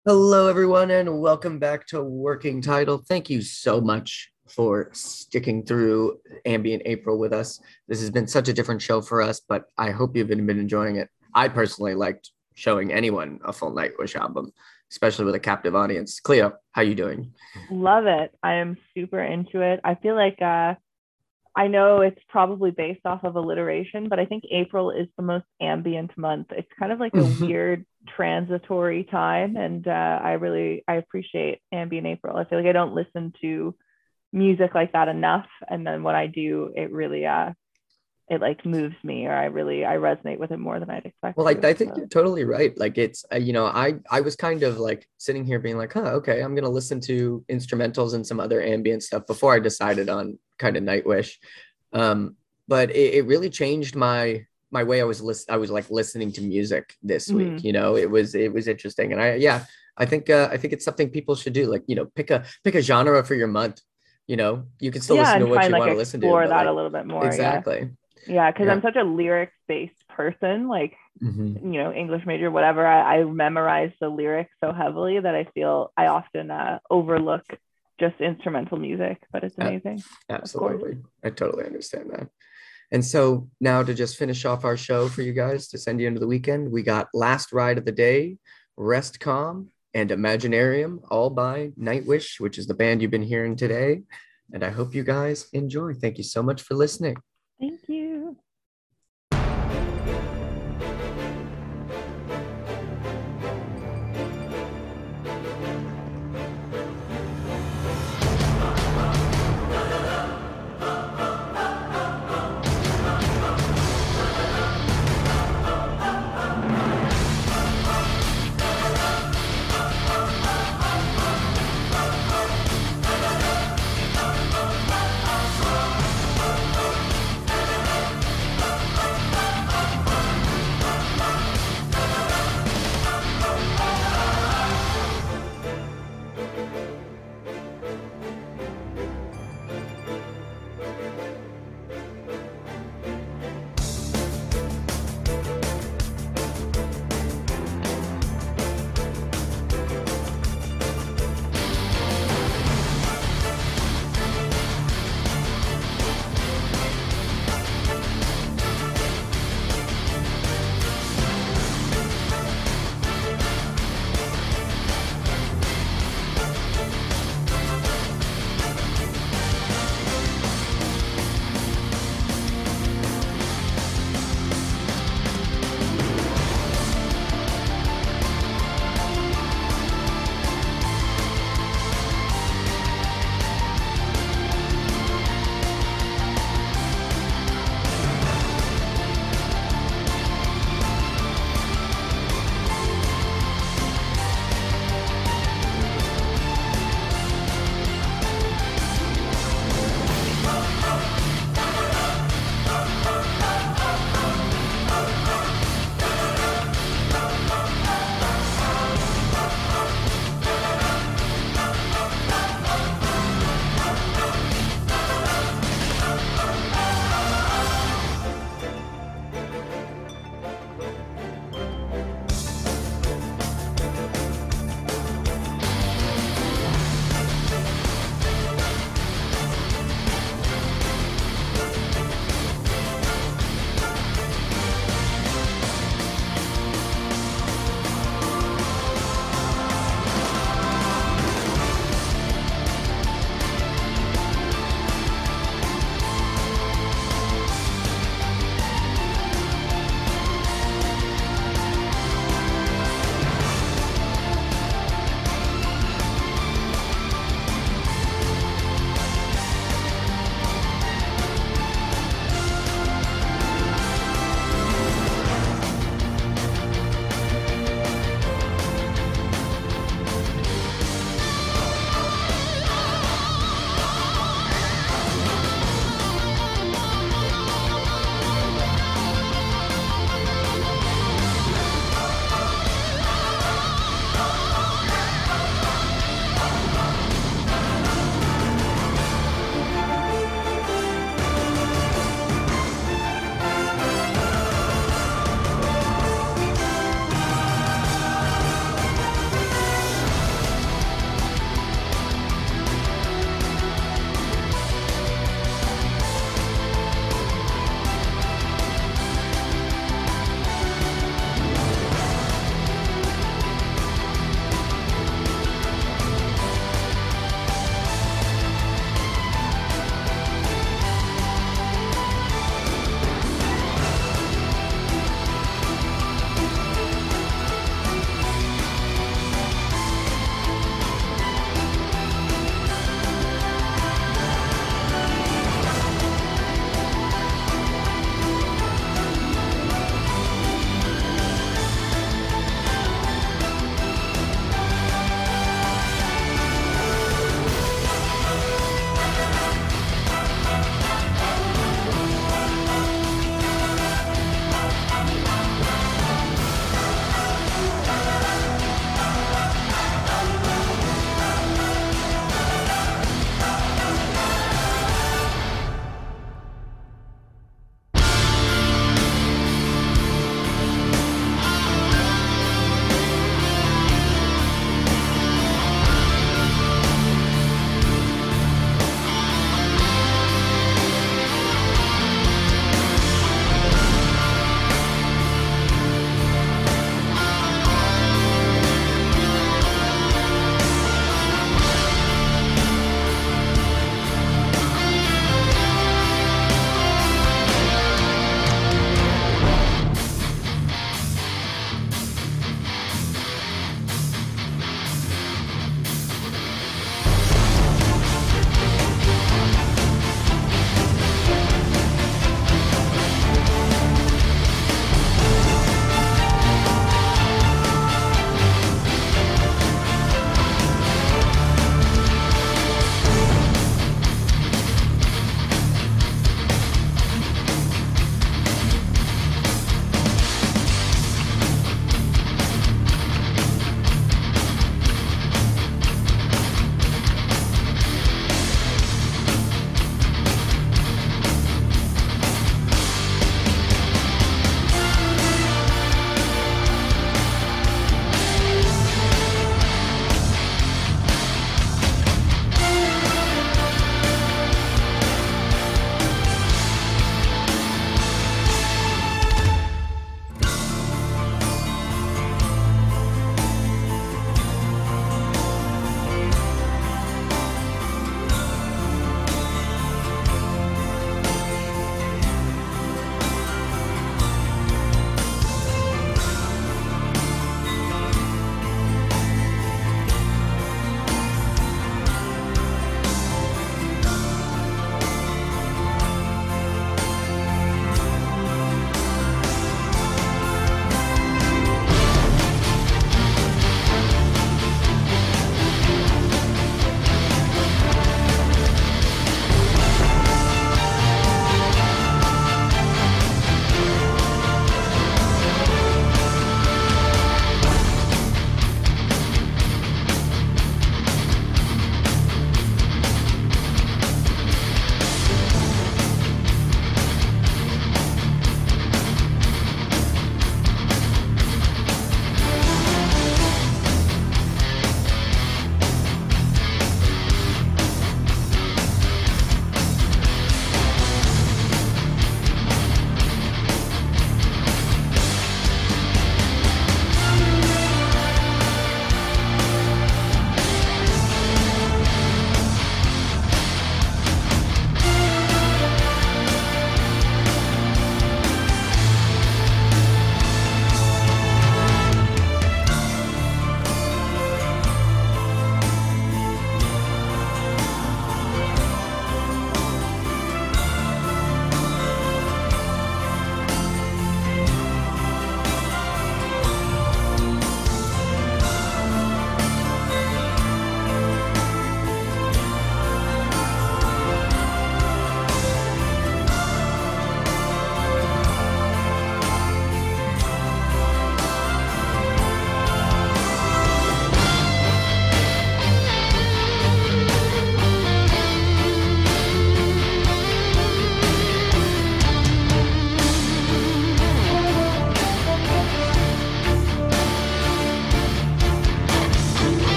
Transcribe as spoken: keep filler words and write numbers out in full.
Hello, everyone, and welcome back to Working Title. Thank you so much for sticking through Ambient April with us. This has been such a different show for us, but I hope you've been, been enjoying it. I personally liked showing anyone a full Nightwish album, especially with a captive audience. Cleo, how you doing? Love it. I am super into it. I feel like uh, I know it's probably based off of alliteration, but I think April is the most ambient month. It's kind of like a weird transitory time, and uh, I really I appreciate ambient April. I feel like I don't listen to music like that enough, and then when I do, it really uh, it like moves me, or I really I resonate with it more than I'd expect Well, I, to. I think So you're totally right. Like it's, uh, you know, I I was kind of like sitting here being like, huh, okay, I'm gonna listen to instrumentals and some other ambient stuff before I decided on kind of Nightwish. Um, but it, it really changed my my way I was list I was like listening to music this week. mhm. You know, it was it was interesting, and I yeah, I think uh, I think it's something people should do. Like, you know, pick a pick a genre for your month. You know, you can still Yeah, listen to and what try and you like want to listen to, explore but that a like little bit more. Yeah, exactly, yeah, because yeah. I'm such a lyrics based person. Like Mhm. you know, English major, whatever, I, I memorize the lyrics so heavily that I feel I often uh, overlook just instrumental music, but it's Uh, amazing, of course. Absolutely. I totally understand that. And so now to just finish off our show for you guys to send you into the weekend, we got Last Ride of the Day, Rest Calm, and Imaginarium, all by Nightwish, which is the band you've been hearing today. And I hope you guys enjoy. Thank you so much for listening.